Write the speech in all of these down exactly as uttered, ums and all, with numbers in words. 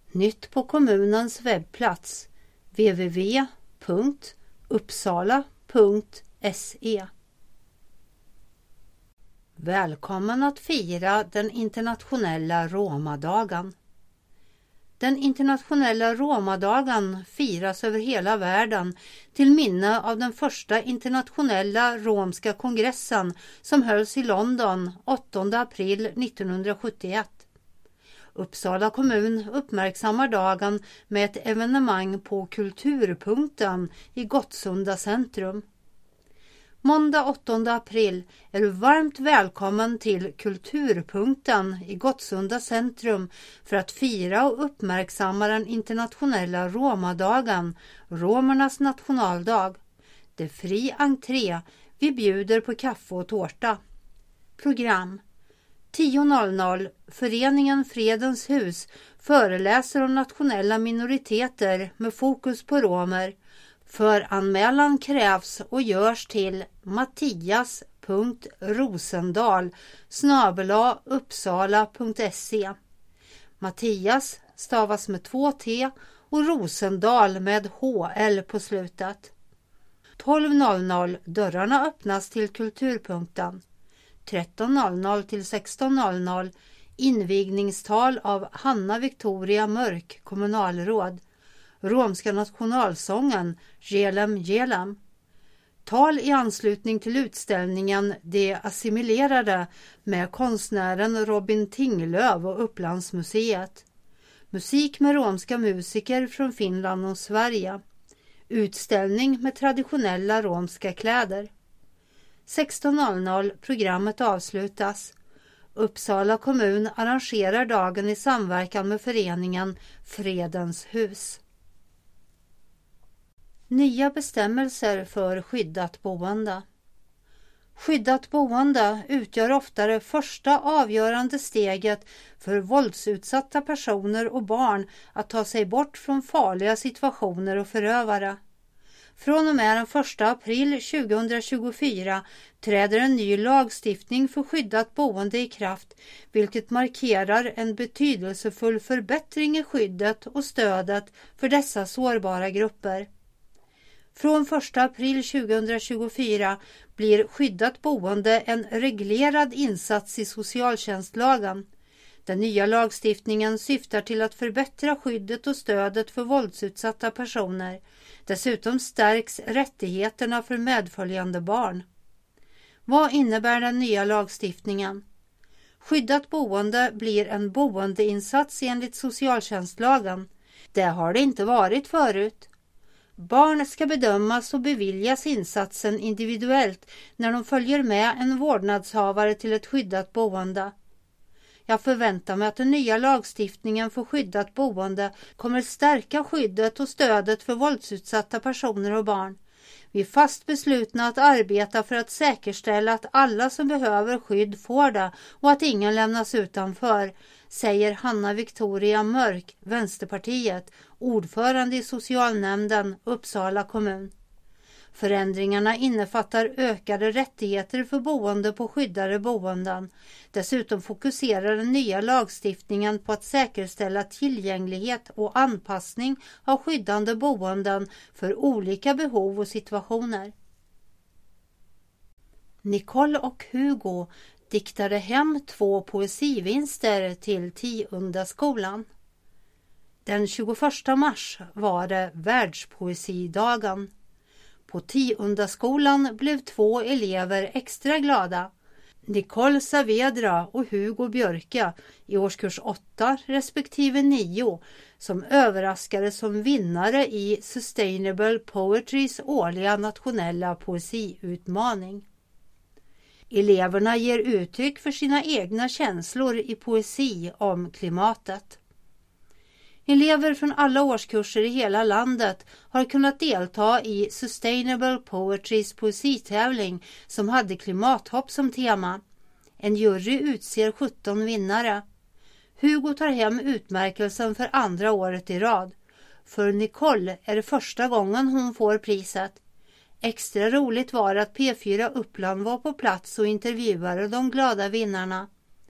Nytt på kommunens webbplats w w w punkt uppsala punkt se. Välkommen att fira den internationella romadagen. Den internationella romadagen firas över hela världen till minne av den första internationella romska kongressen som hölls i London åttonde april nittonhundrasjuttioett. Uppsala kommun uppmärksammar dagen med ett evenemang på Kulturpunkten i Gottsunda centrum. Måndag åttonde april är du varmt välkommen till Kulturpunkten i Gottsunda centrum för att fira och uppmärksamma den internationella romadagen, romernas nationaldag. Det är fri entré, vi bjuder på kaffe och tårta. Program: tio noll noll Föreningen Fredens hus föreläser om nationella minoriteter med fokus på romer. Föranmälan krävs och görs till mattias punkt rosendal snabel-a uppsala punkt se. Mattias stavas med två t och Rosendal med hl på slutet. tolv noll noll dörrarna öppnas till Kulturpunkten. tretton noll noll till sexton noll noll invigningstal av Hanna Victoria Mörk, kommunalråd. Romska nationalsången Gelem Gelem. Tal i anslutning till utställningen De assimilerade med konstnären Robin Tinglöf och Upplandsmuseet. Musik med romska musiker från Finland och Sverige. Utställning med traditionella romska kläder. sexton noll noll programmet avslutas. Uppsala kommun arrangerar dagen i samverkan med föreningen Fredens hus. Nya bestämmelser för skyddat boende. Skyddat boende utgör ofta det första avgörande steget för våldsutsatta personer och barn att ta sig bort från farliga situationer och förövare. Från och med den första april tjugohundratjugofyra träder en ny lagstiftning för skyddat boende i kraft, vilket markerar en betydelsefull förbättring i skyddet och stödet för dessa sårbara grupper. Från första april tjugohundratjugofyra blir skyddat boende en reglerad insats i socialtjänstlagen. Den nya lagstiftningen syftar till att förbättra skyddet och stödet för våldsutsatta personer. Dessutom stärks rättigheterna för medföljande barn. Vad innebär den nya lagstiftningen? Skyddat boende blir en boendeinsats enligt socialtjänstlagen. Det har det inte varit förut. Barn ska bedömas och beviljas insatsen individuellt när de följer med en vårdnadshavare till ett skyddat boende. Jag förväntar mig att den nya lagstiftningen för skyddat boende kommer stärka skyddet och stödet för våldsutsatta personer och barn. Vi är fast beslutna att arbeta för att säkerställa att alla som behöver skydd får det och att ingen lämnas utanför, säger Hanna Victoria Mörk, Vänsterpartiet, ordförande i socialnämnden Uppsala kommun. Förändringarna innefattar ökade rättigheter för boende på skyddade boenden. Dessutom fokuserar den nya lagstiftningen på att säkerställa tillgänglighet och anpassning av skyddande boenden för olika behov och situationer. Nicole och Hugo diktade hem två poesivinster till Tiundaskolan. Den tjugoförsta mars var det världspoesidagen. På Tiundaskolan blev två elever extra glada. Nicole Saavedra och Hugo Björke i årskurs åtta respektive nio som överraskades som vinnare i Sustainable Poetrys årliga nationella poesiutmaning. Eleverna ger uttryck för sina egna känslor i poesi om klimatet. Elever från alla årskurser i hela landet har kunnat delta i Sustainable Poetrys poesitävling som hade klimathopp som tema. En jury utser sjutton vinnare. Hugo tar hem utmärkelsen för andra året i rad. För Nicole är det första gången hon får priset. Extra roligt var att P fyra Uppland var på plats och intervjuade de glada vinnarna.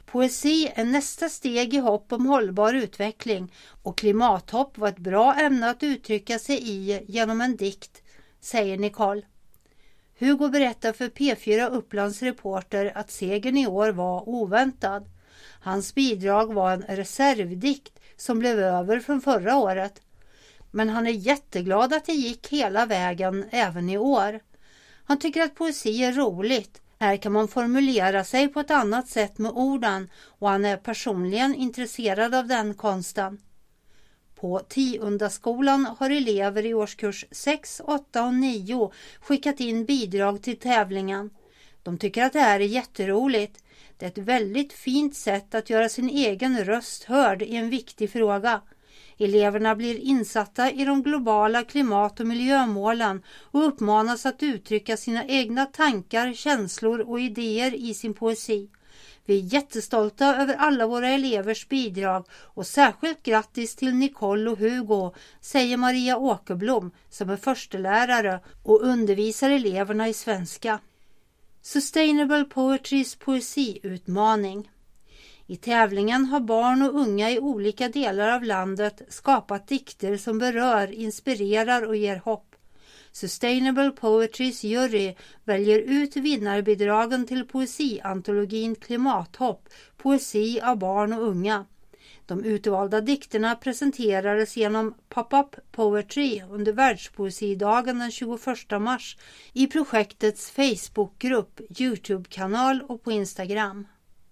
Poesi är nästa steg i hopp om hållbar utveckling och klimathopp var ett bra ämne att uttrycka sig i genom en dikt, säger Nicole. Hugo berättar för P fyra Upplands reporter att segern i år var oväntad. Hans bidrag var en reservdikt som blev över från förra året. Men han är jätteglad att det gick hela vägen även i år. Han tycker att poesi är roligt. Här kan man formulera sig på ett annat sätt med orden och han är personligen intresserad av den konsten. På Tiundaskolan har elever i årskurs sex, åtta och nio skickat in bidrag till tävlingen. De tycker att det här är jätteroligt. Det är ett väldigt fint sätt att göra sin egen röst hörd i en viktig fråga. Eleverna blir insatta i de globala klimat- och miljömålen och uppmanas att uttrycka sina egna tankar, känslor och idéer i sin poesi. Vi är jättestolta över alla våra elevers bidrag och särskilt grattis till Nicole och Hugo, säger Maria Åkerblom som är förstelärare och undervisar eleverna i svenska. Sustainable Poetrys poesiutmaning. I tävlingen har barn och unga i olika delar av landet skapat dikter som berör, inspirerar och ger hopp. Sustainable Poetrys jury väljer ut vinnarbidragen till poesiantologin Klimathopp, poesi av barn och unga. De utvalda dikterna presenterades genom Pop-up Poetry under världspoesidagen den tjugoförsta mars i projektets Facebookgrupp, YouTube-kanal och på Instagram.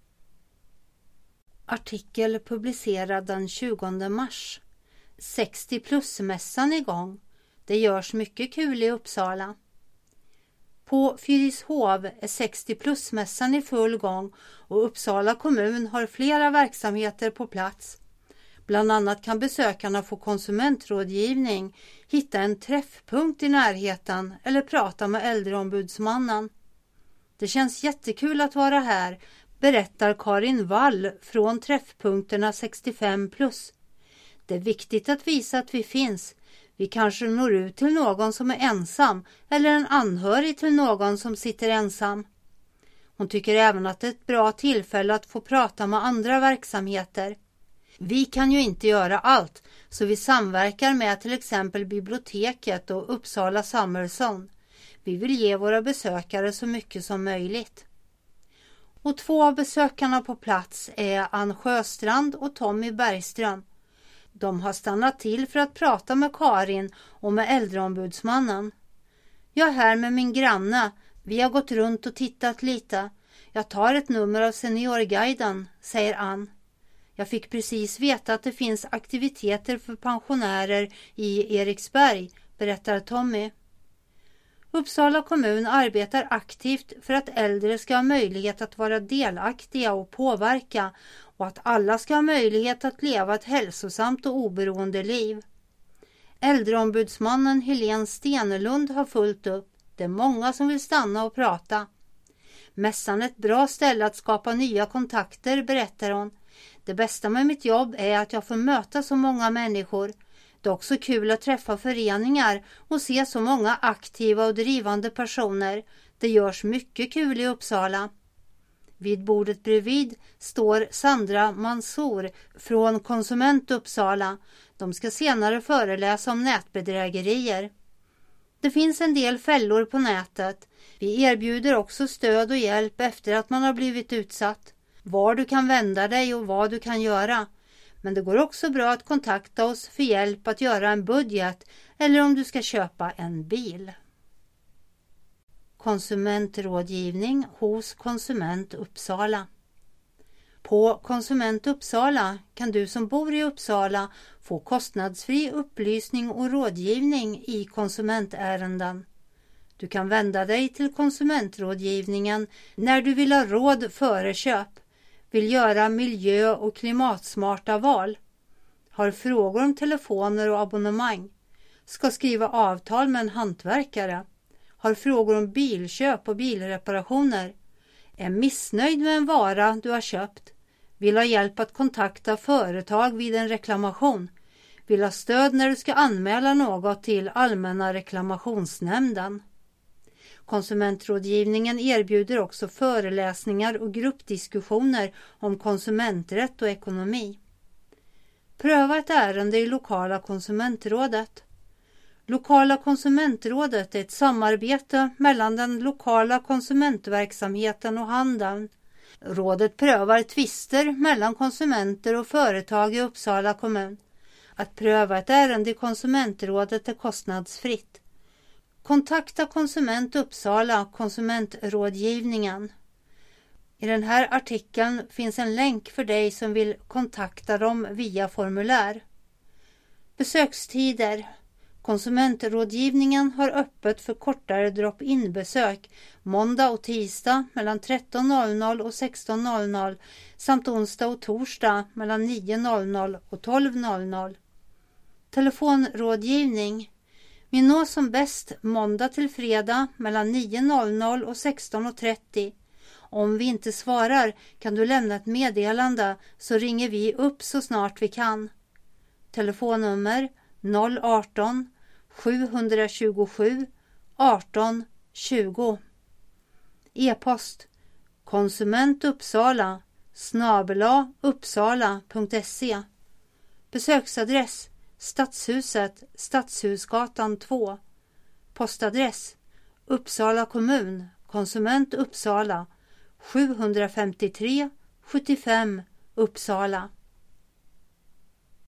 Artikel publicerad den tjugonde mars. sextio plus-mässan igång. Det görs mycket kul i Uppsala. På Fyrishov är sextio plus-mässan i full gång och Uppsala kommun har flera verksamheter på plats. Bland annat kan besökarna få konsumentrådgivning, hitta en träffpunkt i närheten eller prata med äldreombudsmannen. Det känns jättekul att vara här, berättar Karin Wall från träffpunkterna sextiofem plus. Det är viktigt att visa att vi finns. Vi kanske når ut till någon som är ensam eller en anhörig till någon som sitter ensam. Hon tycker även att det är ett bra tillfälle att få prata med andra verksamheter. Vi kan ju inte göra allt så vi samverkar med till exempel biblioteket och Uppsala Summerzone. Vi vill ge våra besökare så mycket som möjligt. Och två av besökarna på plats är Ann Sjöstrand och Tommy Bergström. De har stannat till för att prata med Karin och med äldreombudsmannen. Jag är här med min granne. Vi har gått runt och tittat lite. Jag tar ett nummer av Seniorguiden, säger Ann. Jag fick precis veta att det finns aktiviteter för pensionärer i Eriksberg, berättar Tommy. Uppsala kommun arbetar aktivt för att äldre ska ha möjlighet att vara delaktiga och påverka och att alla ska ha möjlighet att leva ett hälsosamt och oberoende liv. Äldreombudsmannen Helene Stenelund har fullt upp. Det är många som vill stanna och prata. Mässan är ett bra ställe att skapa nya kontakter, berättar hon. Det bästa med mitt jobb är att jag får möta så många människor. Det är också kul att träffa föreningar och se så många aktiva och drivande personer. Det görs mycket kul i Uppsala. Vid bordet bredvid står Sandra Mansour från Konsument Uppsala. De ska senare föreläsa om nätbedrägerier. Det finns en del fällor på nätet. Vi erbjuder också stöd och hjälp efter att man har blivit utsatt. Var du kan vända dig och vad du kan göra. Men det går också bra att kontakta oss för hjälp att göra en budget eller om du ska köpa en bil. Konsumentrådgivning hos Konsument Uppsala. På Konsument Uppsala kan du som bor i Uppsala få kostnadsfri upplysning och rådgivning i konsumentärenden. Du kan vända dig till konsumentrådgivningen när du vill ha råd före köp, vill göra miljö- och klimatsmarta val, har frågor om telefoner och abonnemang, ska skriva avtal med en hantverkare, har frågor om bilköp och bilreparationer, är missnöjd med en vara du har köpt, vill ha hjälp att kontakta företag vid en reklamation, vill ha stöd när du ska anmäla något till Allmänna reklamationsnämnden. Konsumentrådgivningen erbjuder också föreläsningar och gruppdiskussioner om konsumenträtt och ekonomi. Pröva ett ärende i lokala konsumentrådet. Lokala konsumentrådet är ett samarbete mellan den lokala konsumentverksamheten och handeln. Rådet prövar tvister mellan konsumenter och företag i Uppsala kommun. Att pröva ett ärende i konsumentrådet är kostnadsfritt. Kontakta Konsument Uppsala, konsumentrådgivningen. I den här artikeln finns en länk för dig som vill kontakta dem via formulär. Besökstider. Konsumentrådgivningen har öppet för kortare drop-in-besök måndag och tisdag mellan tretton noll noll och sexton noll noll samt onsdag och torsdag mellan nio noll noll och tolv noll noll. Telefonrådgivning. Vi nås som bäst måndag till fredag mellan nio noll noll och sexton trettio. Om vi inte svarar kan du lämna ett meddelande så ringer vi upp så snart vi kan. Telefonnummer noll arton sjuhundratjugosju arton tjugo. E-post konsumentuppsala snabel-a uppsala punkt se. Besöksadress Stadshuset, Stadshusgatan två. Postadress Uppsala kommun, Konsument Uppsala, sjuhundrafemtiotre sjuttiofem Uppsala.